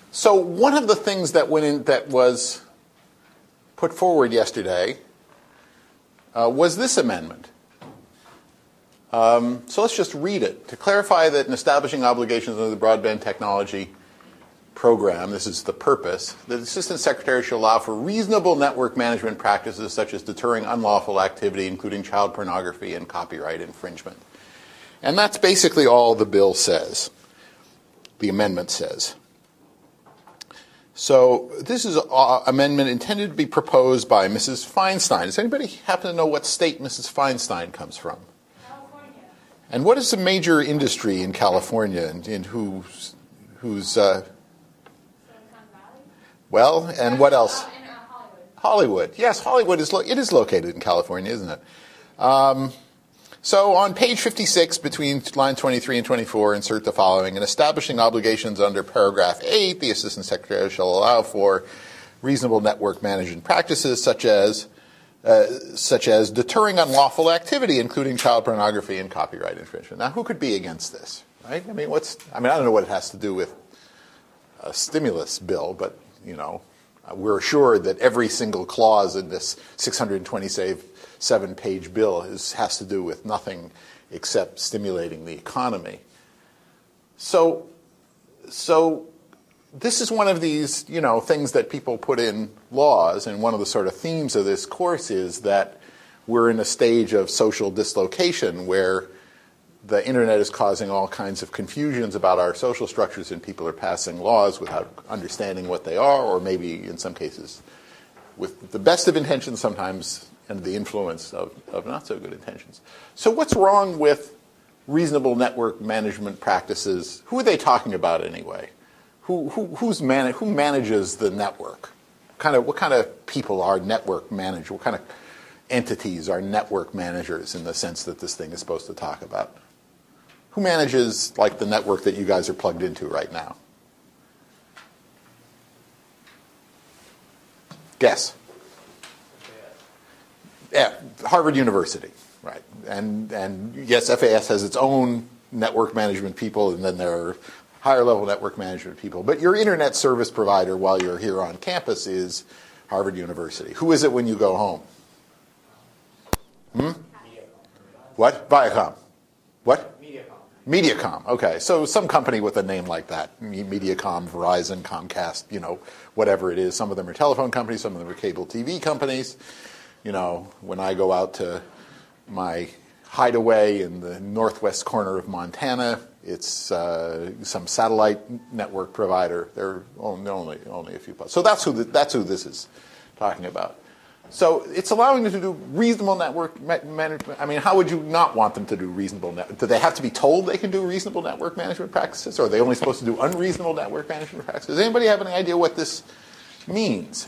So one of the things that was put forward yesterday was this amendment. So let's just read it. To clarify that in establishing obligations under the Broadband Technology Program, this is the purpose, the Assistant Secretary shall allow for reasonable network management practices such as deterring unlawful activity, including child pornography and copyright infringement. And that's basically all the bill says, the amendment says. So this is an amendment intended to be proposed by Mrs. Feinstein. Does anybody happen to know what state Mrs. Feinstein comes from? California. And what is the major industry in California, and who's Silicon Valley? well, and what else? In Hollywood. Hollywood. Yes, Hollywood is it is located in California, isn't it? So on page 56, between line 23 and 24, insert the following. In establishing obligations under paragraph 8, the Assistant Secretary shall allow for reasonable network management practices such as deterring unlawful activity, including child pornography and copyright infringement. Now, who could be against this, right? I mean, I don't know what it has to do with a stimulus bill, but, we're assured that every single clause in this 627-page bill has to do with nothing except stimulating the economy. So this is one of these, things that people put in laws, and one of the sort of themes of this course is that we're in a stage of social dislocation where the internet is causing all kinds of confusions about our social structures, and people are passing laws without understanding what they are, or maybe in some cases with the best of intentions sometimes and the influence of not so good intentions. So what's wrong with reasonable network management practices? Who are they talking about anyway? Who manages the network? What kind of people are network managers? What kind of entities are network managers in the sense that this thing is supposed to talk about? Who manages, the network that you guys are plugged into right now? Guess. Yeah, Harvard University, right? And yes, FAS has its own network management people, and then there are higher level network management people. But your internet service provider while you're here on campus is Harvard University. Who is it when you go home? What? Viacom. What? Mediacom. Okay, so some company with a name like that. Mediacom, Verizon, Comcast, whatever it is. Some of them are telephone companies, some of them are cable TV companies. When I go out to my hideaway in the northwest corner of Montana, it's some satellite network provider. There are only a few. So that's who this is talking about. So it's allowing them to do reasonable network management. I mean, how would you not want them to do reasonable network? Do they have to be told they can do reasonable network management practices, or are they only supposed to do unreasonable network management practices? Does anybody have any idea what this means?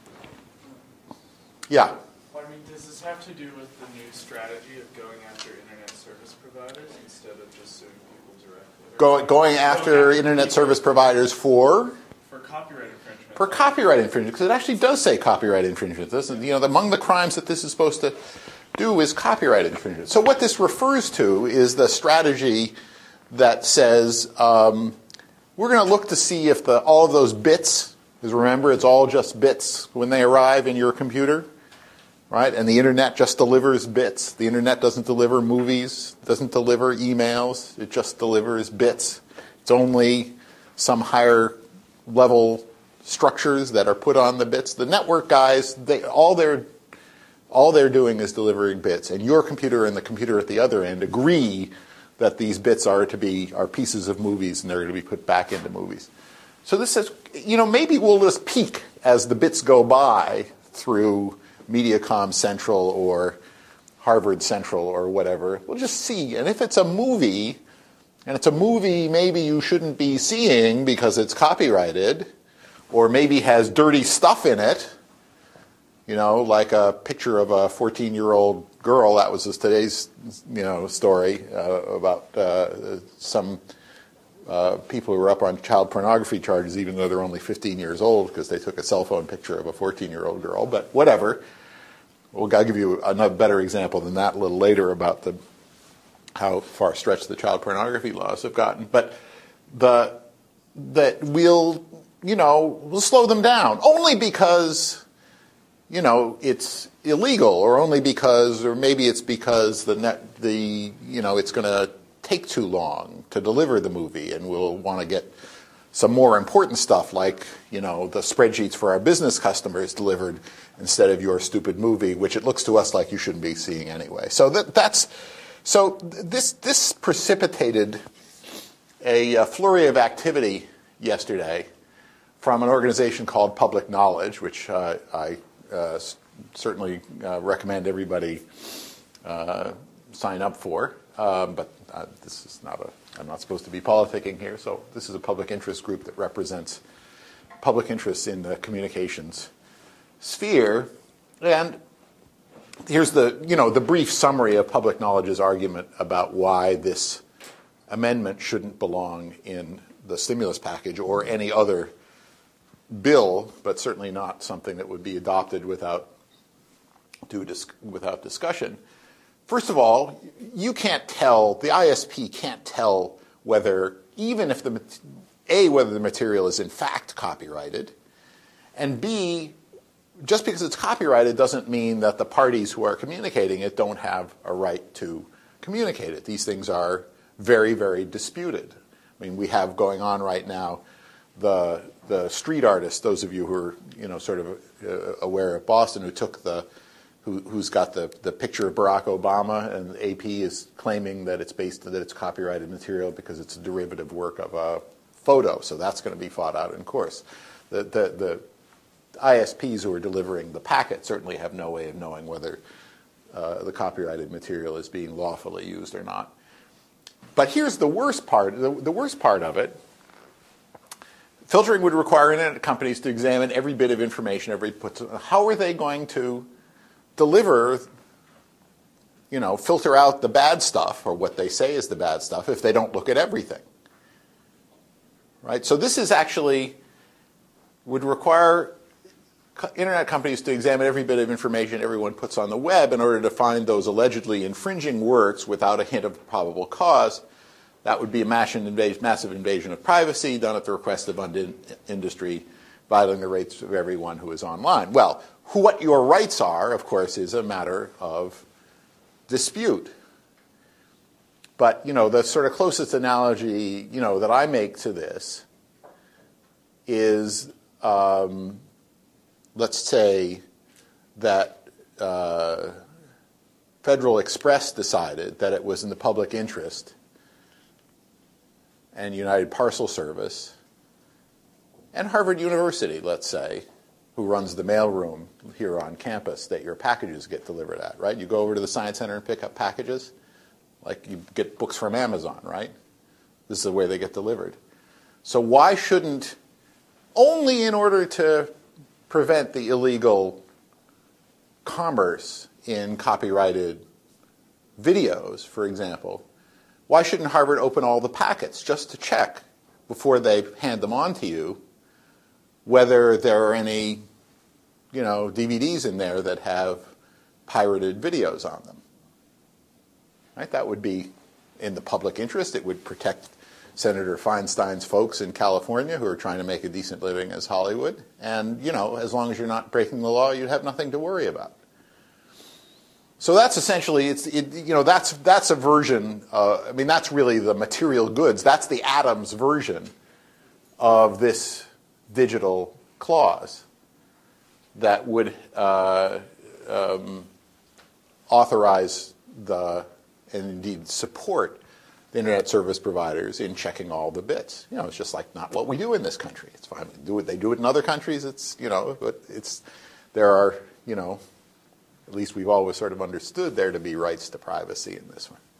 Yeah. Well, does this have to do with the new strategy of going after internet service providers instead of just suing people directly? Going after internet service providers for copyright infringement. For copyright infringement, because it actually does say copyright infringement. This is, among the crimes that this is supposed to do is copyright infringement. So what this refers to is the strategy that says we're going to look to see if all of those bits, because remember it's all just bits when they arrive in your computer, right? And the internet just delivers bits. The internet doesn't deliver movies, doesn't deliver emails. It just delivers bits. It's only some higher level structures that are put on the bits. The network guys, all they're doing is delivering bits, and your computer and the computer at the other end agree that these bits are pieces of movies and they're going to be put back into movies. So this says, maybe we'll just peek as the bits go by through Mediacom Central or Harvard Central or whatever. We'll just see, and if it's a movie. And it's a movie maybe you shouldn't be seeing because it's copyrighted, or maybe has dirty stuff in it, like a picture of a 14-year-old girl. That was just today's, story about some people who were up on child pornography charges, even though they're only 15 years old, because they took a cell phone picture of a 14-year-old girl. But whatever. I'll give you another better example than that a little later about how far stretched the child pornography laws have gotten. But that we'll we'll slow them down only because, it's illegal, or only because, or maybe it's because it's going to take too long to deliver the movie, and we'll want to get some more important stuff like, the spreadsheets for our business customers delivered instead of your stupid movie, which it looks to us like you shouldn't be seeing anyway. So this precipitated a flurry of activity yesterday from an organization called Public Knowledge, which I certainly recommend everybody sign up for. But this is I'm not supposed to be politicking here, so this is a public interest group that represents public interests in the communications sphere. And here's the brief summary of Public Knowledge's argument about why this amendment shouldn't belong in the stimulus package or any other bill, but certainly not something that would be adopted without discussion. First of all, the ISP can't tell whether the material is in fact copyrighted, and B, just because it's copyrighted doesn't mean that the parties who are communicating it don't have a right to communicate it. These things are very, very disputed. I mean, we have going on right now the street artist, those of you who are sort of aware of Boston, who's got the picture of Barack Obama, and the AP is claiming that it's copyrighted material because it's a derivative work of a photo. So that's going to be fought out in course. The ISPs who are delivering the packet certainly have no way of knowing whether the copyrighted material is being lawfully used or not. But here's the worst part. The worst part of it. Filtering would require internet companies to examine every bit of information How are they going to deliver, filter out the bad stuff, or what they say is the bad stuff, if they don't look at everything? Right? So this is actually would require internet companies to examine every bit of information everyone puts on the web in order to find those allegedly infringing works without a hint of probable cause. That would be a massive invasion of privacy done at the request of industry, violating the rights of everyone who is online. Well, what your rights are, of course, is a matter of dispute. But, the sort of closest analogy, that I make to this is, let's say that Federal Express decided that it was in the public interest, and United Parcel Service, and Harvard University, let's say, who runs the mailroom here on campus that your packages get delivered at, right? You go over to the Science Center and pick up packages, like you get books from Amazon, right? This is the way they get delivered. So why shouldn't, only in order to prevent the illegal commerce in copyrighted videos, for example, why shouldn't Harvard open all the packets just to check before they hand them on to you whether there are any, DVDs in there that have pirated videos on them? Right? That would be in the public interest. It would protect Senator Feinstein's folks in California who are trying to make a decent living as Hollywood. And, as long as you're not breaking the law, you'd have nothing to worry about. So that's essentially, that's a version, that's really the material goods. That's the Adams version of this digital clause that would authorize and indeed support the internet service providers in checking all the bits. It's just like not what we do in this country. It's fine. They do it in other countries. But there are, at least we've always sort of understood there to be rights to privacy in this one.